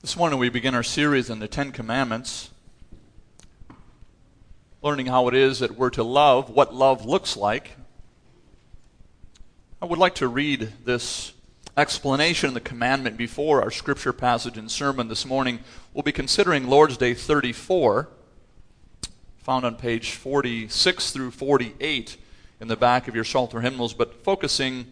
This morning we begin our series on the Ten Commandments, learning how it is that we're to love, what love looks like. I would like to read this explanation of the commandment before our scripture passage and sermon this morning. We'll be considering Lord's Day 34, found on page 46 through 48 in the back of your Psalter hymnals, but focusing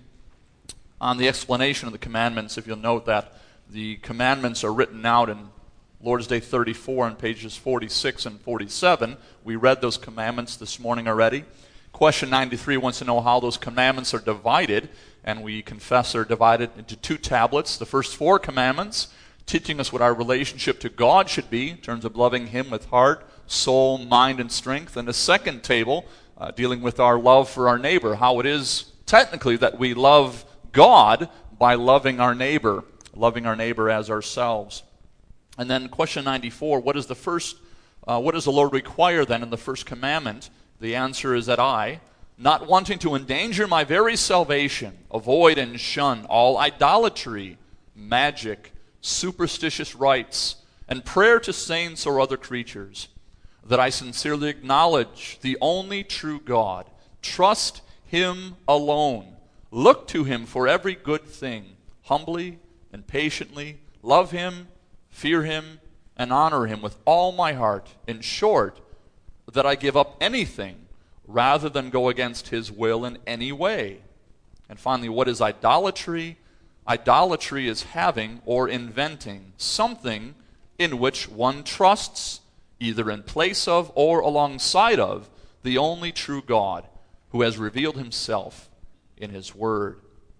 on the explanation of the commandments. If you'll note that the commandments are written out in Lord's Day 34 on pages 46 and 47. We read those commandments this morning already. Question 93 wants to know how those commandments are divided, and we confess they're divided into two tablets. The first four commandments, teaching us what our relationship to God should be in terms of loving Him with heart, soul, mind, and strength. And the second table, dealing with our love for our neighbor, how it is technically that we love God by loving our neighbor as ourselves. And then question 94, what does the Lord require then in the first commandment? The answer is that I, not wanting to endanger my very salvation, avoid and shun all idolatry, magic, superstitious rites, and prayer to saints or other creatures, that I sincerely acknowledge the only true God, trust Him alone, look to Him for every good thing, humbly and patiently, love Him, fear Him, and honor Him with all my heart. In short, that I give up anything rather than go against His will in any way. And finally, what is idolatry? Idolatry is having or inventing something in which one trusts, either in place of or alongside of the only true God who has revealed Himself in His Word.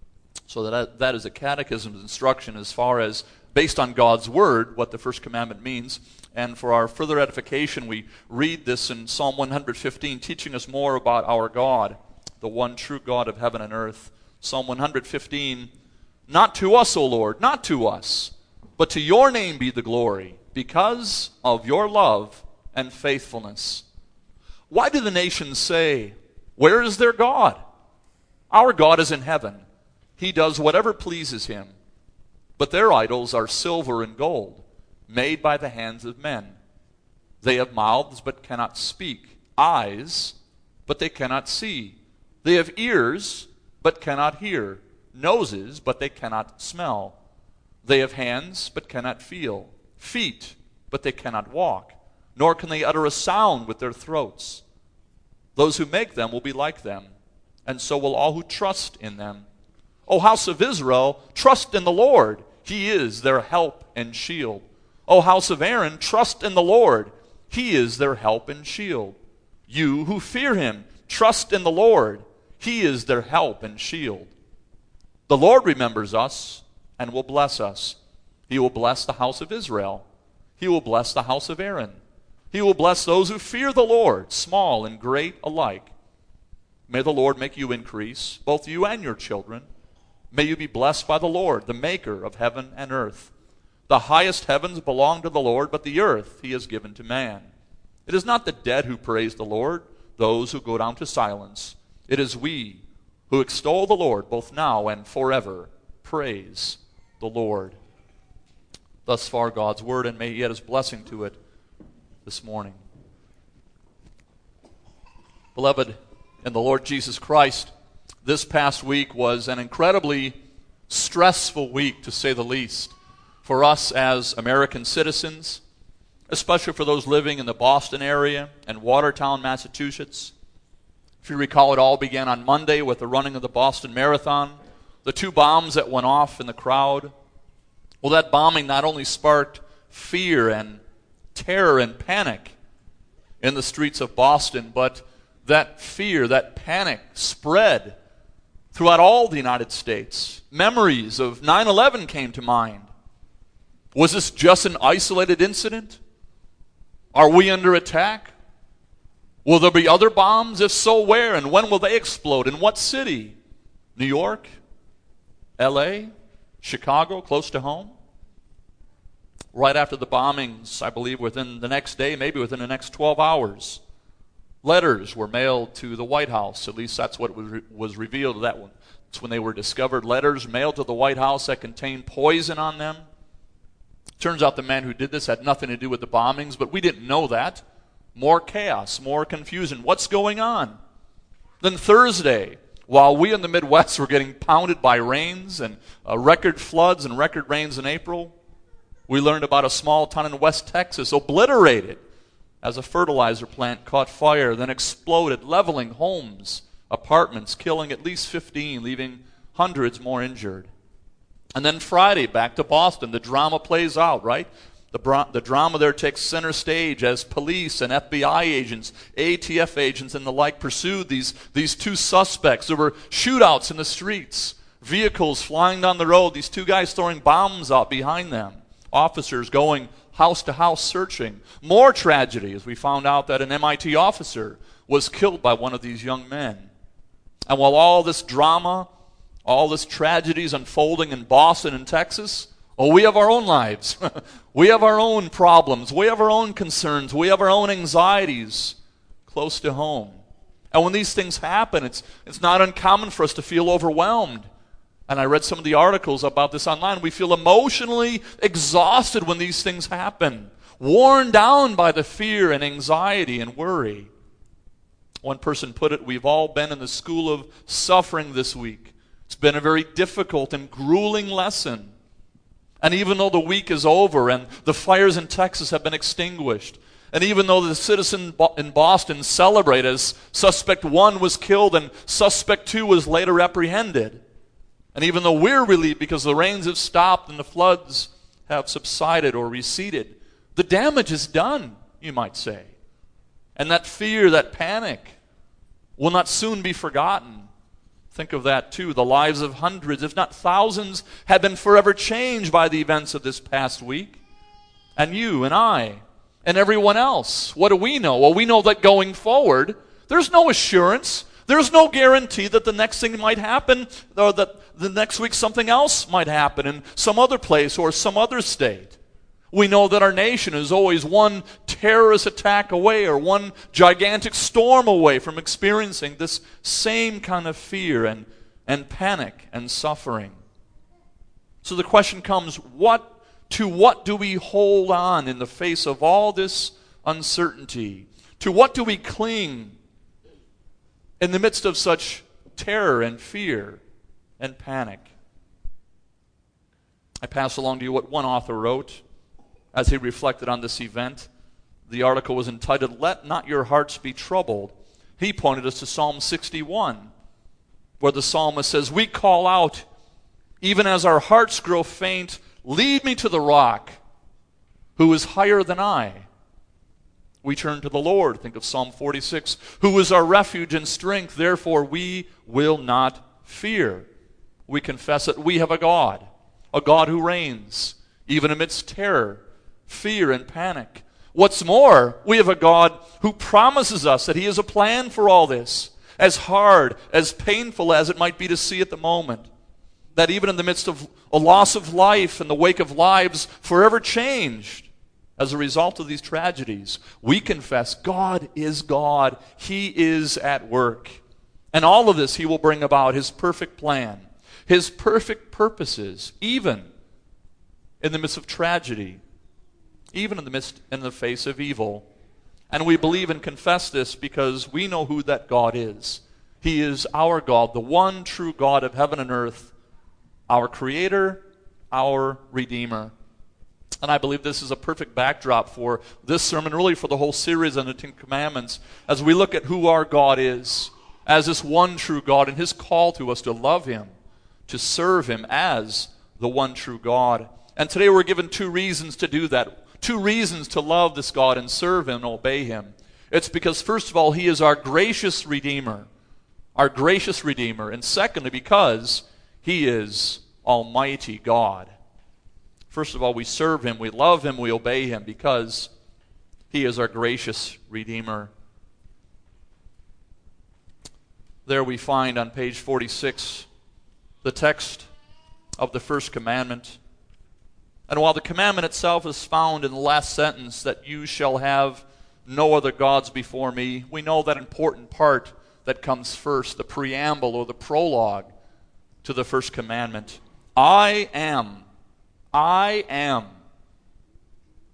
So that is a catechism's instruction as far as, based on God's Word, what the first commandment means. And for our further edification, we read this in Psalm 115, teaching us more about our God, the one true God of heaven and earth. Psalm 115, not to us, O Lord, not to us, but to your name be the glory, because of your love and faithfulness. Why do the nations say, where is their God? Our God is in heaven. He does whatever pleases Him. But their idols are silver and gold, made by the hands of men. They have mouths but cannot speak, eyes but they cannot see. They have ears but cannot hear, noses but they cannot smell. They have hands but cannot feel, feet but they cannot walk, nor can they utter a sound with their throats. Those who make them will be like them, and so will all who trust in them. O house of Israel, trust in the Lord. He is their help and shield. O house of Aaron, trust in the Lord. He is their help and shield. You who fear Him, trust in the Lord. He is their help and shield. The Lord remembers us and will bless us. He will bless the house of Israel. He will bless the house of Aaron. He will bless those who fear the Lord, small and great alike. May the Lord make you increase, both you and your children. May you be blessed by the Lord, the maker of heaven and earth. The highest heavens belong to the Lord, but the earth He has given to man. It is not the dead who praise the Lord, those who go down to silence. It is we who extol the Lord both now and forever. Praise the Lord. Thus far God's word, and may He add His blessing to it this morning. Beloved in the Lord Jesus Christ, this past week was an incredibly stressful week, to say the least, for us as American citizens, especially for those living in the Boston area and Watertown, Massachusetts. If you recall, it all began on Monday with the running of the Boston Marathon, the two bombs that went off in the crowd. Well, that bombing not only sparked fear and terror and panic in the streets of Boston, but that fear, that panic spread throughout all the United States. Memories of 9/11 came to mind. Was this just an isolated incident? Are we under attack? Will there be other bombs? If so, where and when will they explode? In what city? New York? LA? Chicago, close to home? Right after the bombings, I believe within the next day, maybe within the next 12 hours, letters were mailed to the White House. At least that's what was revealed. That's when they were discovered. Letters mailed to the White House that contained poison on them. Turns out the man who did this had nothing to do with the bombings, but we didn't know that. More chaos, more confusion. What's going on? Then Thursday, while we in the Midwest were getting pounded by rains and record floods and record rains in April, we learned about a small town in West Texas obliterated as a fertilizer plant caught fire, then exploded, leveling homes, apartments, killing at least 15, leaving hundreds more injured. And then Friday, back to Boston, the drama plays out, right? The drama there takes center stage as police and FBI agents, ATF agents and the like pursued these two suspects. There were shootouts in the streets, vehicles flying down the road, these two guys throwing bombs out behind them, officers going house to house searching. More tragedy as we found out that an MIT officer was killed by one of these young men. And while all this drama, all this tragedy is unfolding in Boston and Texas, we have our own lives. We have our own problems. We have our own concerns. We have our own anxieties close to home. And when these things happen, it's not uncommon for us to feel overwhelmed. And I read some of the articles about this online. We feel emotionally exhausted when these things happen, worn down by the fear and anxiety and worry. One person put it, we've all been in the school of suffering this week. It's been a very difficult and grueling lesson. And even though the week is over and the fires in Texas have been extinguished, and even though the citizens in Boston celebrate as suspect 1 was killed and suspect 2 was later apprehended, and even though we're relieved because the rains have stopped and the floods have subsided or receded, the damage is done, you might say. And that fear, that panic, will not soon be forgotten. Think of that too. The lives of hundreds, if not thousands, have been forever changed by the events of this past week. And you and I and everyone else. What do we know? Well, we know that going forward, there's no assurance. There's no guarantee that the next thing might happen or that the next week something else might happen in some other place or some other state. We know that our nation is always one terrorist attack away or one gigantic storm away from experiencing this same kind of fear and panic and suffering. So the question comes, to what do we hold on in the face of all this uncertainty? To what do we cling in the midst of such terror and fear and panic? I pass along to you what one author wrote as he reflected on this event. The article was entitled, "Let Not Your Hearts Be Troubled." He pointed us to Psalm 61, where the psalmist says, "We call out, even as our hearts grow faint, lead me to the rock, who is higher than I." We turn to the Lord. Think of Psalm 46, "Who is our refuge and strength, therefore we will not fear." We confess that we have a God who reigns, even amidst terror, fear, and panic. What's more, we have a God who promises us that He has a plan for all this, as hard, as painful as it might be to see at the moment. That even in the midst of a loss of life and the wake of lives forever changed as a result of these tragedies, we confess God is God. He is at work. And all of this He will bring about His perfect plan, His perfect purposes, even in the midst of tragedy, even in the face of evil. And we believe and confess this because we know who that God is. He is our God, the one true God of heaven and earth, our Creator, our Redeemer. And I believe this is a perfect backdrop for this sermon, really for the whole series on the Ten Commandments, as we look at who our God is, as this one true God, and His call to us to love Him, to serve Him as the one true God. And today we're given 2 reasons to do that. 2 reasons to love this God and serve Him and obey Him. It's because, first of all, He is our gracious Redeemer. Our gracious Redeemer. And secondly, because He is Almighty God. First of all, we serve Him, we love Him, we obey Him because He is our gracious Redeemer. There we find on page 46 the text of the first commandment. And while the commandment itself is found in the last sentence, that you shall have no other gods before me, we know that important part that comes first, the preamble or the prologue to the first commandment. I am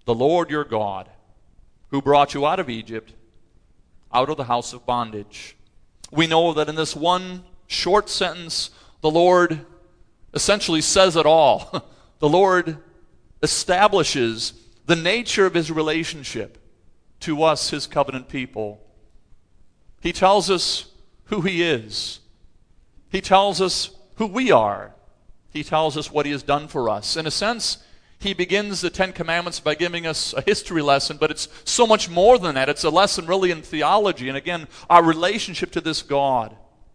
the Lord your God, who brought you out of Egypt, out of the house of bondage. We know that in this one short sentence, the Lord essentially says it all. The Lord establishes the nature of his relationship to us, his covenant people. He tells us who he is. He tells us who we are. He tells us what he has done for us. In a sense, he begins the Ten Commandments by giving us a history lesson, but it's so much more than that. It's a lesson really in theology, and again, our relationship to this God.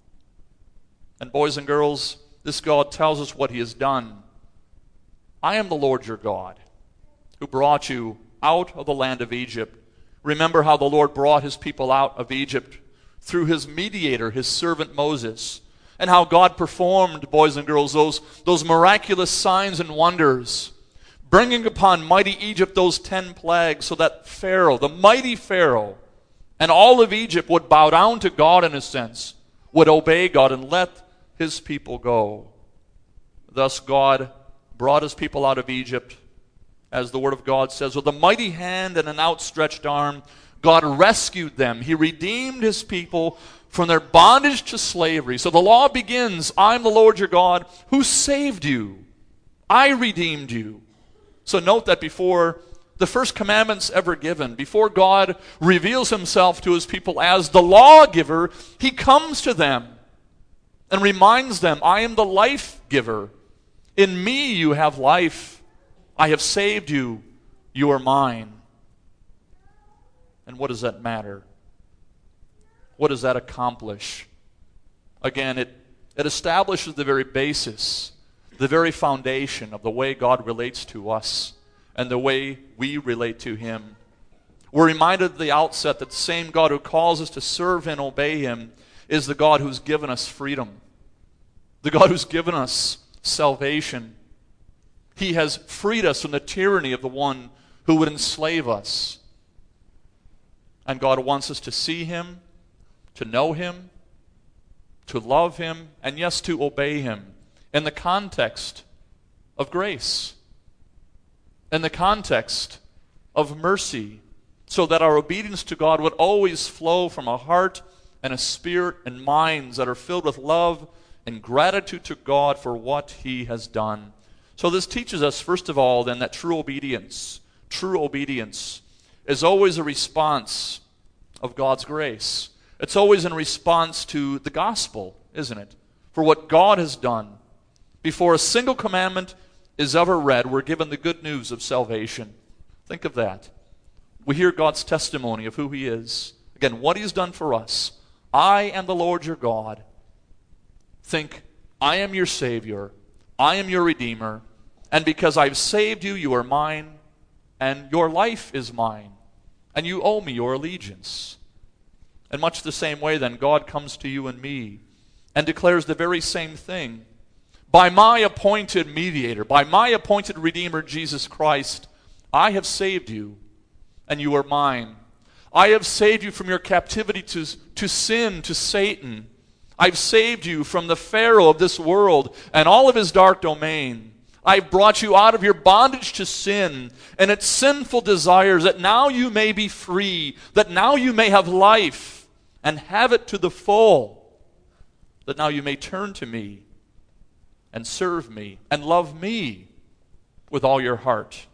And boys and girls, this God tells us what he has done. I am the Lord your God, who brought you out of the land of Egypt. Remember how the Lord brought his people out of Egypt through his mediator, his servant Moses, and how God performed, boys and girls, those miraculous signs and wonders, bringing upon mighty Egypt those 10 plagues, so that Pharaoh, the mighty Pharaoh, and all of Egypt would bow down to God in a sense, would obey God and let his people go. Thus God brought his people out of Egypt, as the Word of God says, with a mighty hand and an outstretched arm. God rescued them. He redeemed his people from their bondage to slavery. So the law begins, I'm the Lord your God who saved you. I redeemed you. So note that before the first commandment's ever given, before God reveals himself to his people as the lawgiver, he comes to them and reminds them, I am the life giver. In me you have life. I have saved you. You are mine. And what does that matter? What does that accomplish? Again, it establishes the very basis, the very foundation of the way God relates to us and the way we relate to him. We're reminded at the outset that the same God who calls us to serve and obey him is the God who's given us freedom, the God who's given us salvation. He has freed us from the tyranny of the one who would enslave us. And God wants us to see him, to know him, to love him, and yes, to obey him in the context of grace, in the context of mercy, so that our obedience to God would always flow from a heart and a spirit and minds that are filled with love and gratitude to God for what he has done. So this teaches us, first of all, then, that true obedience is always a response of God's grace. It's always in response to the gospel, isn't it? For what God has done. Before a single commandment is ever read, we're given the good news of salvation. Think of that. We hear God's testimony of who he is. Again, what he's done for us. I am the Lord your God. Think, I am your Savior. I am your Redeemer. And because I've saved you, you are mine. And your life is mine. And you owe me your allegiance. In much the same way, then, God comes to you and me and declares the very same thing. By my appointed mediator, by my appointed Redeemer, Jesus Christ, I have saved you, and you are mine. I have saved you from your captivity to sin, to Satan. I've saved you from the Pharaoh of this world and all of his dark domain. I've brought you out of your bondage to sin and its sinful desires, that now you may be free, that now you may have life and have it to the full, that now you may turn to me and serve me and love me with all your heart.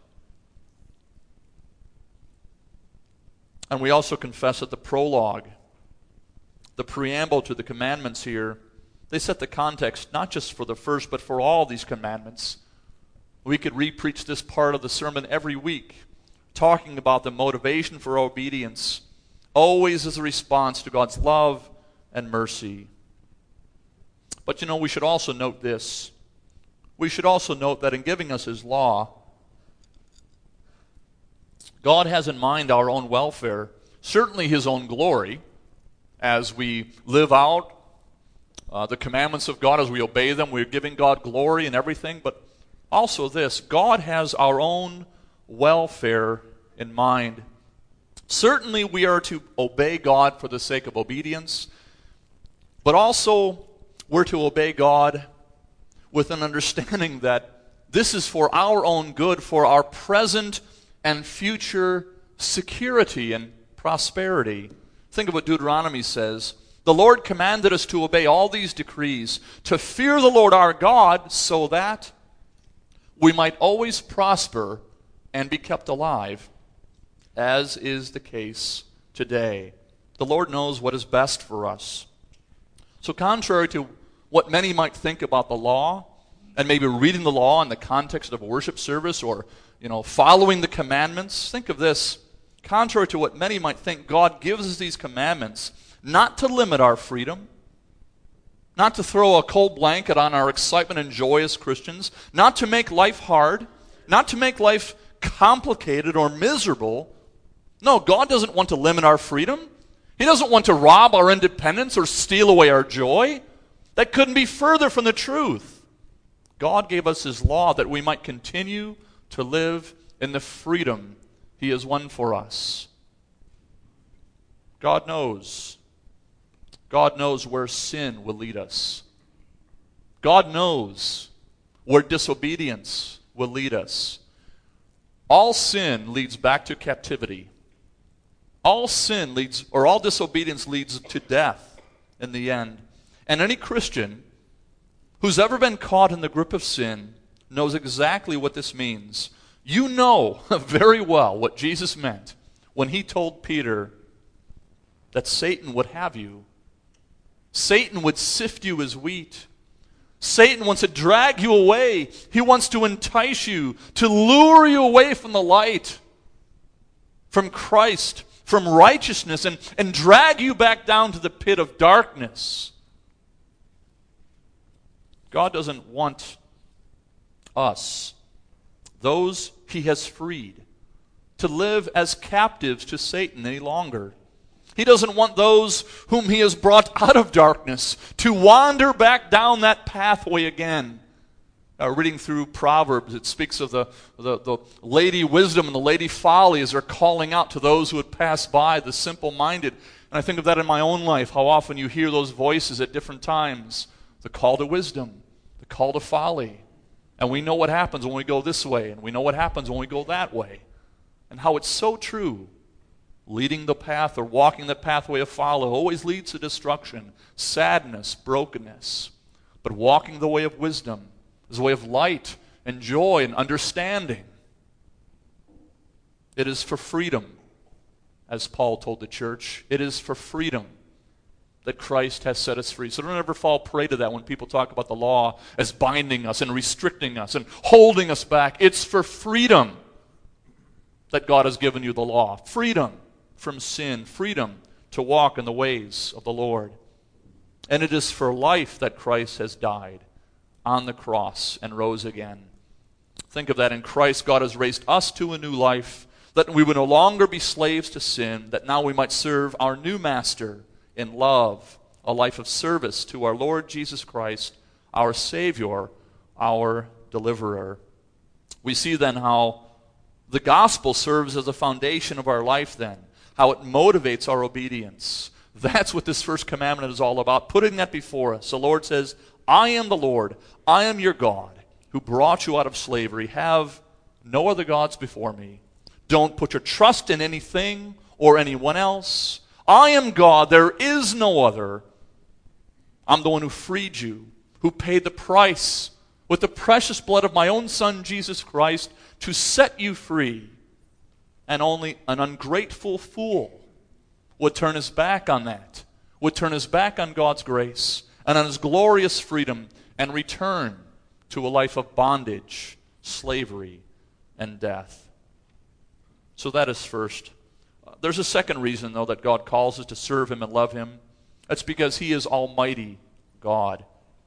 And we also confess that the prologue, the preamble to the commandments here, they set the context not just for the first, but for all these commandments. We could re-preach this part of the sermon every week, talking about the motivation for obedience, always as a response to God's love and mercy. But we should also note this. We should also note that in giving us his law, God has in mind our own welfare, certainly his own glory, as we live out the commandments of God, as we obey them, we're giving God glory and everything, but also this, God has our own welfare in mind. Certainly we are to obey God for the sake of obedience, but also we're to obey God with an understanding that this is for our own good, for our present and future security and prosperity. Think of what Deuteronomy says. The Lord commanded us to obey all these decrees, to fear the Lord our God, so that we might always prosper and be kept alive, as is the case today. The Lord knows what is best for us. So contrary to what many might think about the law, and maybe reading the law in the context of a worship service, or following the commandments, think of this. Contrary to what many might think, God gives us these commandments not to limit our freedom, not to throw a cold blanket on our excitement and joy as Christians, not to make life hard, not to make life complicated or miserable. No, God doesn't want to limit our freedom. He doesn't want to rob our independence or steal away our joy. That couldn't be further from the truth. God gave us His law that we might continue to live in the freedom He has won for us. God knows. God knows where sin will lead us. God knows where disobedience will lead us. All sin leads back to captivity. All sin leads, or all disobedience leads to death in the end. And any Christian who's ever been caught in the grip of sin knows exactly what this means. You know very well what Jesus meant when He told Peter that Satan would have you. Satan would sift you as wheat. Satan wants to drag you away. He wants to entice you, to lure you away from the light, from Christ, from righteousness, and drag you back down to the pit of darkness. God doesn't want us, those He has freed, to live as captives to Satan any longer. He doesn't want those whom He has brought out of darkness to wander back down that pathway again. Reading through Proverbs, it speaks of the lady wisdom and the lady folly as they're calling out to those who would pass by, the simple-minded. And I think of that in my own life, how often you hear those voices at different times. The call to wisdom, the call to folly. And we know what happens when we go this way, and we know what happens when we go that way. And how it's so true. Leading the path or walking the pathway of folly always leads to destruction, sadness, brokenness. But walking the way of wisdom is a way of light and joy and understanding. It is for freedom, as Paul told the church. It is for freedom that Christ has set us free. So don't ever fall prey to that when people talk about the law as binding us and restricting us and holding us back. It's for freedom that God has given you the law. Freedom from sin, freedom to walk in the ways of the Lord. And it is for life that Christ has died on the cross and rose again. Think of that. In Christ, God has raised us to a new life, that we would no longer be slaves to sin, that now we might serve our new master in love, a life of service to our Lord Jesus Christ, our Savior, our deliverer. We see then how the gospel serves as a foundation of our life then, how it motivates our obedience. That's what this first commandment is all about, putting that before us. The Lord says, I am the Lord, I am your God, who brought you out of slavery. Have no other gods before me. Don't put your trust in anything or anyone else. I am God, there is no other. I'm the one who freed you, who paid the price with the precious blood of my own Son, Jesus Christ, to set you free. And only an ungrateful fool would turn his back on that, would turn his back on God's grace and on His glorious freedom and return to a life of bondage, slavery, and death. So that is first. There's a second reason, though, that God calls us to serve Him and love Him. That's because He is Almighty God.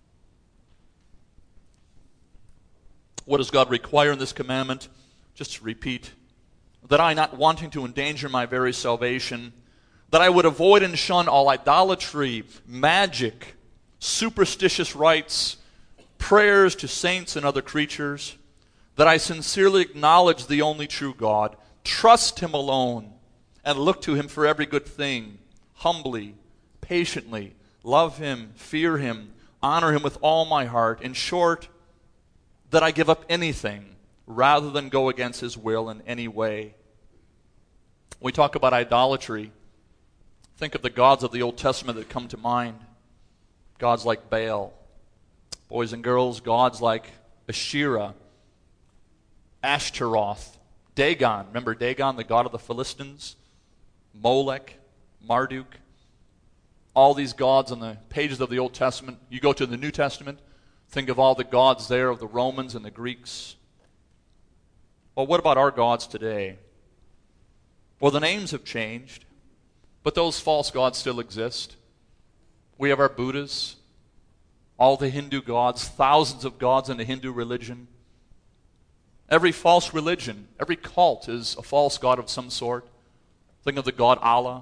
What does God require in this commandment? Just to repeat, that I, not wanting to endanger my very salvation, that I would avoid and shun all idolatry, magic, superstitious rites, prayers to saints and other creatures, that I sincerely acknowledge the only true God, trust Him alone, and look to Him for every good thing, humbly, patiently, love Him, fear Him, honor Him with all my heart. In short, that I give up anything rather than go against his will in any way. When we talk about idolatry, think of the gods of the Old Testament that come to mind. Gods like Baal. Boys and girls, gods like Asherah, Ashtaroth, Dagon. Remember Dagon, the god of the Philistines? Molech, Marduk. All these gods on the pages of the Old Testament. You go to the New Testament, think of all the gods there of the Romans and the Greeks. Well, what about our gods today? Well, the names have changed, but those false gods still exist. We have our Buddhas, all the Hindu gods, thousands of gods in the Hindu religion. Every false religion, every cult is a false god of some sort. Think of the god Allah.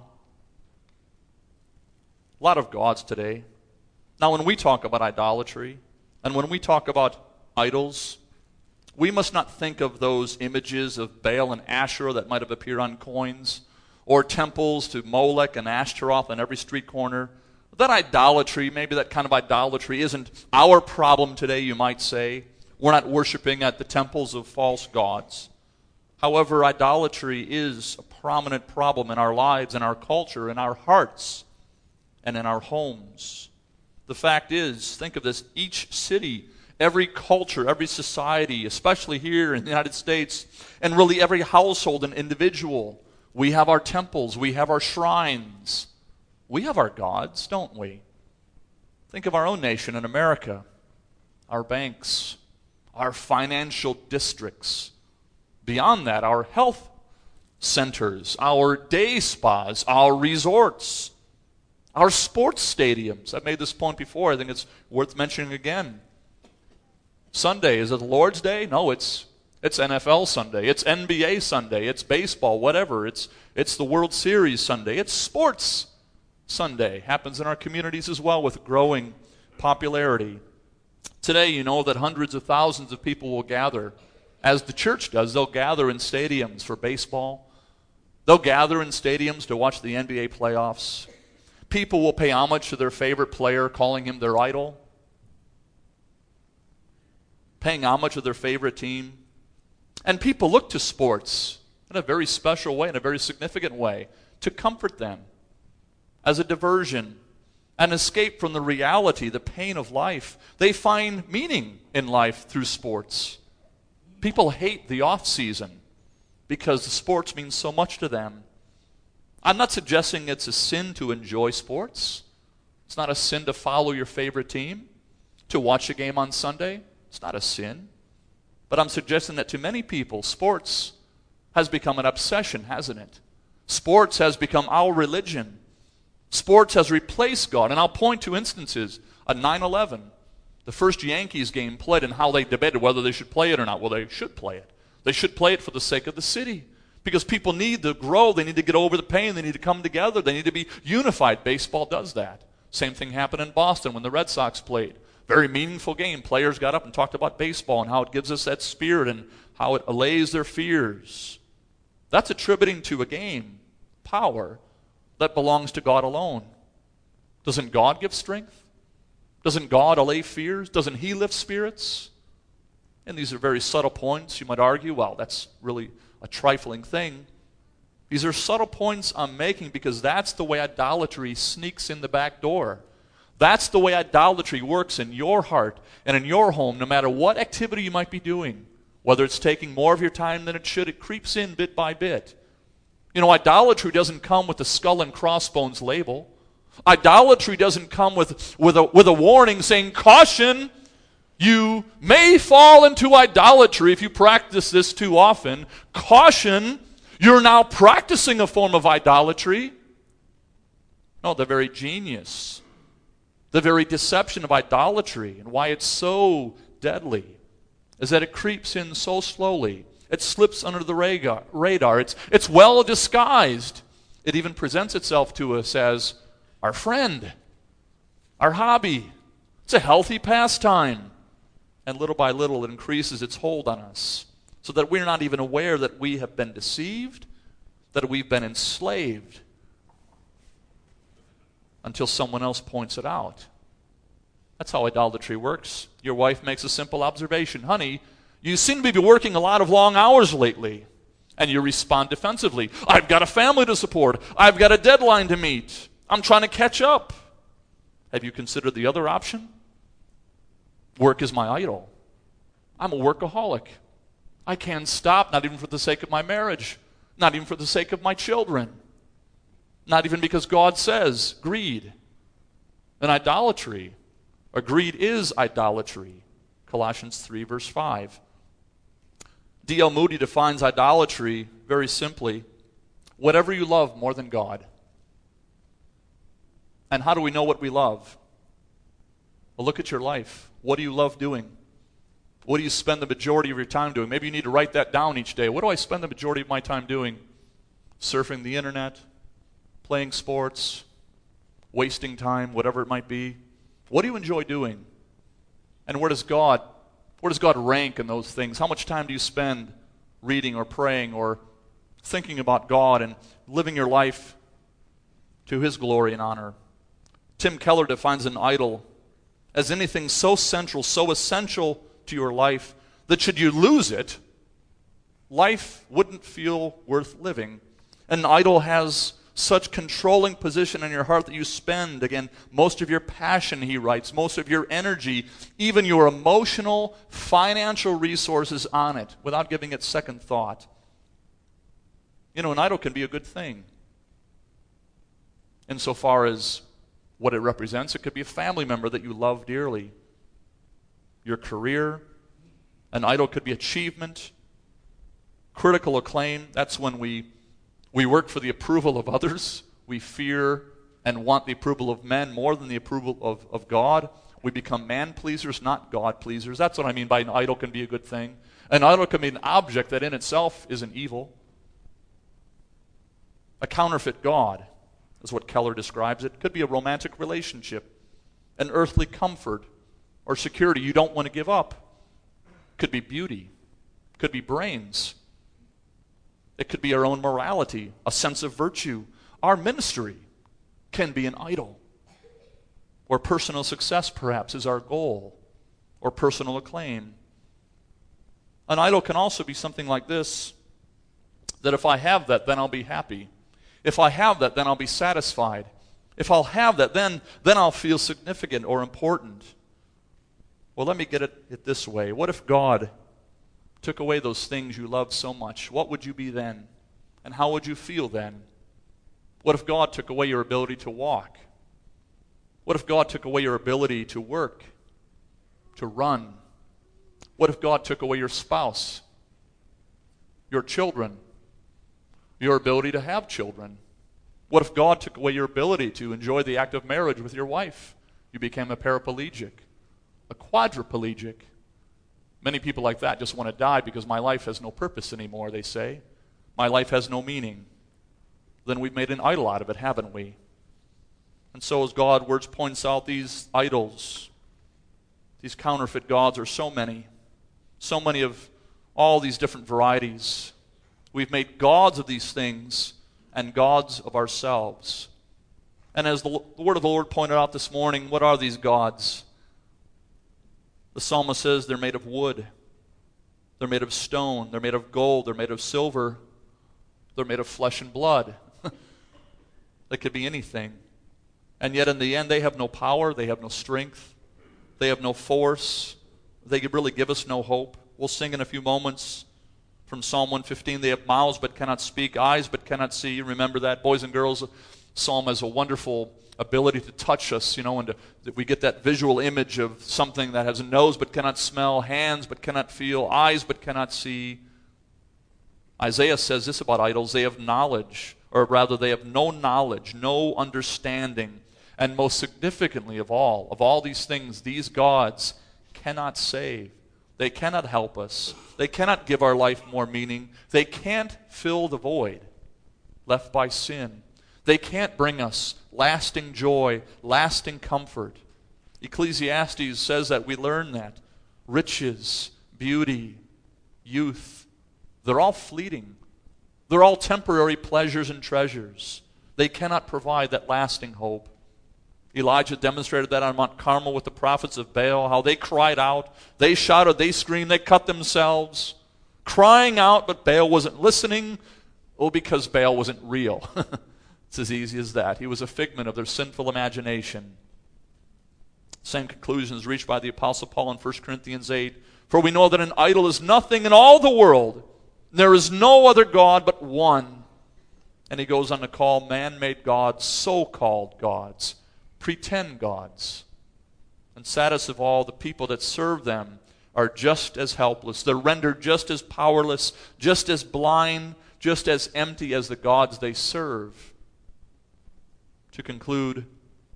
A lot of gods today. Now, when we talk about idolatry, and when we talk about idols, we must not think of those images of Baal and Asherah that might have appeared on coins, or temples to Molech and Ashtaroth on every street corner. That idolatry, maybe that kind of idolatry, isn't our problem today, you might say. We're not worshiping at the temples of false gods. However, idolatry is a prominent problem in our lives, in our culture, in our hearts, and in our homes. The fact is, think of this, each city, every culture, every society, especially here in the United States, and really every household and individual, we have our temples, we have our shrines. We have our gods, don't we? Think of our own nation in America, our banks, our financial districts. Beyond that, our health centers, our day spas, our resorts, our sports stadiums. I've made this point before. I think it's worth mentioning again. Sunday, is it the Lord's Day? No, it's NFL Sunday. It's NBA Sunday. It's baseball, whatever. It's the World Series Sunday. It's sports Sunday. Happens in our communities as well with growing popularity. Today, you know that hundreds of thousands of people will gather, as the church does. They'll gather in stadiums for baseball. They'll gather in stadiums to watch the NBA playoffs. People will pay homage to their favorite player, calling him their idol. Paying homage to their favorite team. And people look to sports in a very special way, in a very significant way, to comfort them, as a diversion, an escape from the reality, the pain of life. They find meaning in life through sports. People hate the off-season because the sports means so much to them. I'm not suggesting it's a sin to enjoy sports. It's not a sin to follow your favorite team, to watch a game on Sunday. It's not a sin. But I'm suggesting that to many people, sports has become an obsession, hasn't it? Sports has become our religion. Sports has replaced God. And I'll point to instances. On 9/11, the first Yankees game played, and how they debated whether they should play it or not. Well, they should play it. They should play it for the sake of the city. Because people need to grow. They need to get over the pain. They need to come together. They need to be unified. Baseball does that. Same thing happened in Boston when the Red Sox played. Very meaningful game. Players got up and talked about baseball and how it gives us that spirit and how it allays their fears. That's attributing to a game power that belongs to God alone. Doesn't God give strength? Doesn't God allay fears? Doesn't He lift spirits? And these are very subtle points. You might argue, well, that's really a trifling thing. These are subtle points I'm making because that's the way idolatry sneaks in the back door. That's the way idolatry works in your heart and in your home, no matter what activity you might be doing. Whether it's taking more of your time than it should, it creeps in bit by bit. You know, idolatry doesn't come with the skull and crossbones label. Idolatry doesn't come with a warning saying, caution, you may fall into idolatry if you practice this too often. Caution, you're now practicing a form of idolatry. No, the very genius, the very deception of idolatry and why it's so deadly is that it creeps in so slowly. It slips under the radar. It's well disguised. It even presents itself to us as our friend, our hobby. It's a healthy pastime. And little by little it increases its hold on us so that we're not even aware that we have been deceived, that we've been enslaved until someone else points it out. That's how idolatry works. Your wife makes a simple observation. Honey, You seem to be working a lot of long hours lately, and you respond defensively. I've got a family to support. I've got a deadline to meet. I'm trying to catch up. Have you considered the other option? Work is my idol. I'm a workaholic. I can't stop, not even for the sake of my marriage, not even for the sake of my children, not even because God says greed and idolatry, or greed is idolatry. Colossians 3, verse 5. D.L. Moody defines idolatry very simply: whatever you love more than God. And how do we know what we love? Well, look at your life. What do you love doing? What do you spend the majority of your time doing? Maybe you need to write that down each day. What do I spend the majority of my time doing? Surfing the internet, playing sports, wasting time, whatever it might be. What do you enjoy doing? And where does God rank in those things? How much time do you spend reading or praying or thinking about God and living your life to His glory and honor? Tim Keller defines an idol as anything so central, so essential to your life that should you lose it, life wouldn't feel worth living. An idol has such controlling position in your heart that you spend, again, most of your passion, he writes, most of your energy, even your emotional, financial resources on it without giving it second thought. You know, an idol can be a good thing. Insofar as what it represents, it could be a family member that you love dearly. Your career. An idol could be achievement, critical acclaim. That's when we work for the approval of others. We fear and want the approval of men more than the approval of God. We become man-pleasers, not God-pleasers. That's what I mean by an idol can be a good thing. An idol can be an object that in itself is an evil. A counterfeit God is what Keller describes it. It could be a romantic relationship, an earthly comfort, or security you don't want to give up. It could be beauty. It could be brains. It could be our own morality, a sense of virtue. Our ministry can be an idol. Or personal success, perhaps, is our goal. Or personal acclaim. An idol can also be something like this, that if I have that, then I'll be happy. If I have that, then I'll be satisfied. If I'll have that, then I'll feel significant or important. Well, let me get it this way. What if God took away those things you love so much? What would you be then? And how would you feel then? What if God took away your ability to walk? What if God took away your ability to work, to run? What if God took away your spouse, your children, your ability to have children? What if God took away your ability to enjoy the act of marriage with your wife? You became a paraplegic, a quadriplegic. Many people like that just want to die because my life has no purpose anymore, they say. My life has no meaning. Then we've made an idol out of it, haven't we? And so as God's words points out, these idols, these counterfeit gods are so many of all these different varieties. We've made gods of these things and gods of ourselves. And as the word of the Lord pointed out this morning, what are these gods? The psalmist says they're made of wood, they're made of stone, they're made of gold, they're made of silver, they're made of flesh and blood. They could be anything. And yet in the end they have no power, they have no strength, they have no force, they could really give us no hope. We'll sing in a few moments from Psalm 115, they have mouths but cannot speak, eyes but cannot see. Remember that, boys and girls? Psalm has a wonderful ability to touch us, and that we get that visual image of something that has a nose but cannot smell, hands but cannot feel, eyes but cannot see. Isaiah says this about idols: they have knowledge, or rather they have no knowledge, no understanding. And most significantly of all these things, these gods cannot save. They cannot help us. They cannot give our life more meaning. They can't fill the void left by sin. They can't bring us lasting joy, lasting comfort. Ecclesiastes says that we learn that. Riches, beauty, youth, they're all fleeting. They're all temporary pleasures and treasures. They cannot provide that lasting hope. Elijah demonstrated that on Mount Carmel with the prophets of Baal, how they cried out, they shouted, they screamed, they cut themselves, crying out, but Baal wasn't listening. Oh, because Baal wasn't real. It's as easy as that. He was a figment of their sinful imagination. Same conclusion is reached by the Apostle Paul in 1 Corinthians 8. For we know that an idol is nothing in all the world. There is no other God but one. And he goes on to call man-made gods so-called gods, pretend gods. And saddest of all, the people that serve them are just as helpless. They're rendered just as powerless, just as blind, just as empty as the gods they serve. To conclude,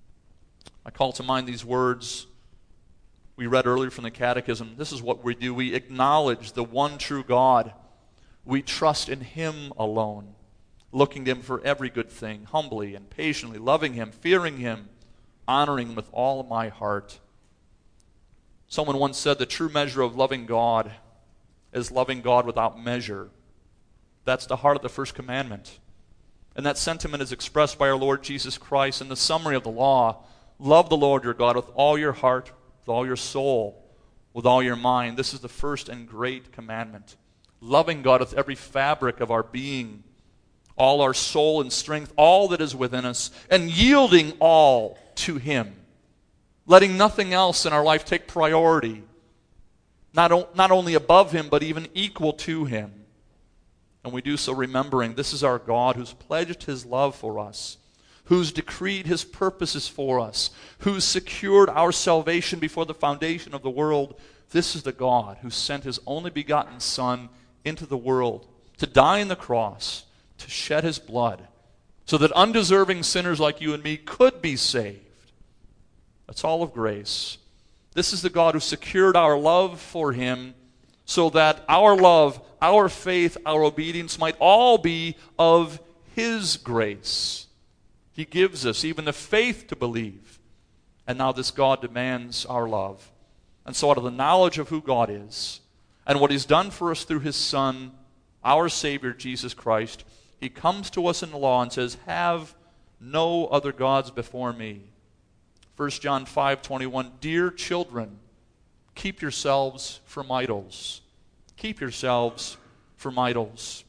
I call to mind these words we read earlier from the Catechism. This is what we do. We acknowledge the one true God. We trust in Him alone, looking to Him for every good thing, humbly and patiently, loving Him, fearing Him, honoring Him with all of my heart. Someone once said the true measure of loving God is loving God without measure. That's the heart of the first commandment. And that sentiment is expressed by our Lord Jesus Christ in the summary of the law. Love the Lord your God with all your heart, with all your soul, with all your mind. This is the first and great commandment. Loving God with every fabric of our being, all our soul and strength, all that is within us, and yielding all to Him. Letting nothing else in our life take priority. Not only above Him, but even equal to Him. And we do so remembering this is our God who's pledged His love for us, who's decreed His purposes for us, who's secured our salvation before the foundation of the world. This is the God who sent His only begotten Son into the world to die on the cross, to shed His blood, so that undeserving sinners like you and me could be saved. That's all of grace. This is the God who secured our love for Him so that our love, our faith, our obedience might all be of His grace. He gives us even the faith to believe. And now this God demands our love. And so out of the knowledge of who God is and what He's done for us through His Son, our Savior, Jesus Christ, He comes to us in the law and says, have no other gods before me. 1 John 5:21, dear children, keep yourselves from idols. Keep yourselves from idols.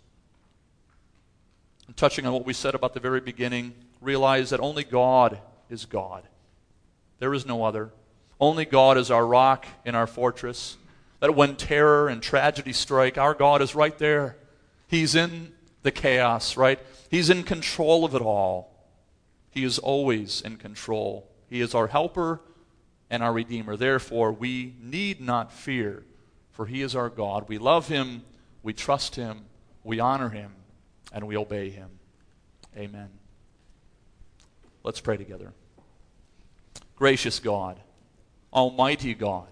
And touching on what we said about the very beginning, realize that only God is God. There is no other. Only God is our rock and our fortress. That when terror and tragedy strike, our God is right there. He's in the chaos, right? He's in control of it all. He is always in control. He is our helper and our Redeemer. Therefore, we need not fear, for He is our God. We love Him, we trust Him, we honor Him, and we obey Him. Amen. Let's pray together. Gracious God, Almighty God,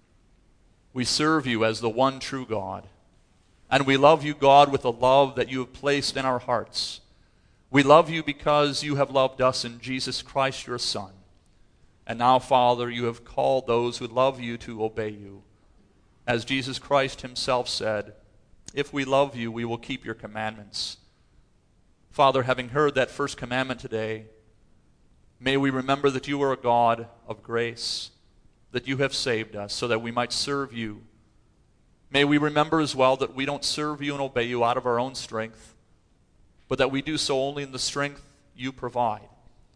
we serve You as the one true God, and we love You, God, with a love that You have placed in our hearts. We love You because You have loved us in Jesus Christ, Your Son. And now, Father, You have called those who love You to obey You. As Jesus Christ Himself said, if we love You, we will keep Your commandments. Father, having heard that first commandment today, may we remember that You are a God of grace, that You have saved us so that we might serve You. May we remember as well that we don't serve You and obey You out of our own strength, but that we do so only in the strength You provide.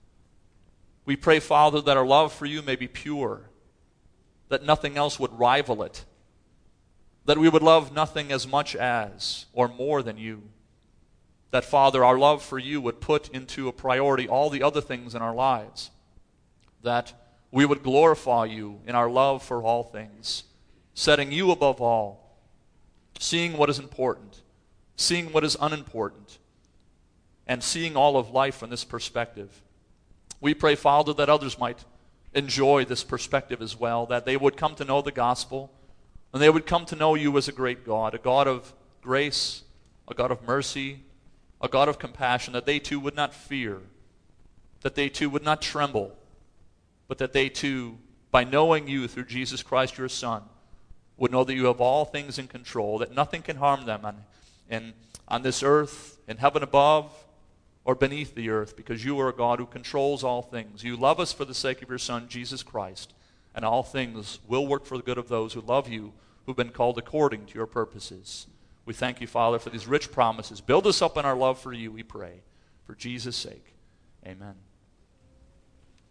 We pray, Father, that our love for You may be pure, that nothing else would rival it, that we would love nothing as much as or more than You, that, Father, our love for You would put into a priority all the other things in our lives, that we would glorify You in our love for all things, setting You above all, seeing what is important, seeing what is unimportant, and seeing all of life from this perspective. We pray, Father, that others might enjoy this perspective as well, that they would come to know the gospel, and they would come to know You as a great God, a God of grace, a God of mercy, a God of compassion, that they too would not fear, that they too would not tremble, but that they too, by knowing You through Jesus Christ, Your Son, would know that You have all things in control, that nothing can harm them on this earth, in heaven above, or beneath the earth, because you are a God who controls all things. You love us for the sake of your Son, Jesus Christ, and all things will work for the good of those who love you, who've been called according to your purposes. We thank you, Father, for these rich promises. Build us up in our love for you, we pray. For Jesus' sake, amen.